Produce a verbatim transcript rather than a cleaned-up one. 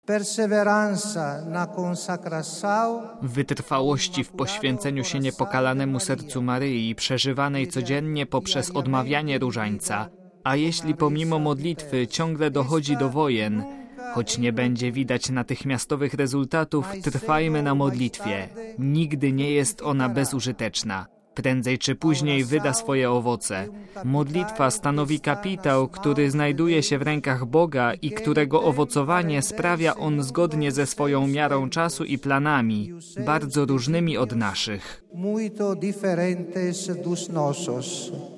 wytrwałości w poświęceniu się niepokalanemu sercu Maryi, przeżywanej codziennie poprzez odmawianie różańca. A jeśli pomimo modlitwy ciągle dochodzi do wojen, choć nie będzie widać natychmiastowych rezultatów, trwajmy na modlitwie. Nigdy nie jest ona bezużyteczna. Prędzej czy później wyda swoje owoce. Modlitwa stanowi kapitał, który znajduje się w rękach Boga i którego owocowanie sprawia On zgodnie ze swoją miarą czasu i planami, bardzo różnymi od naszych. Muito diferentes dos nossos.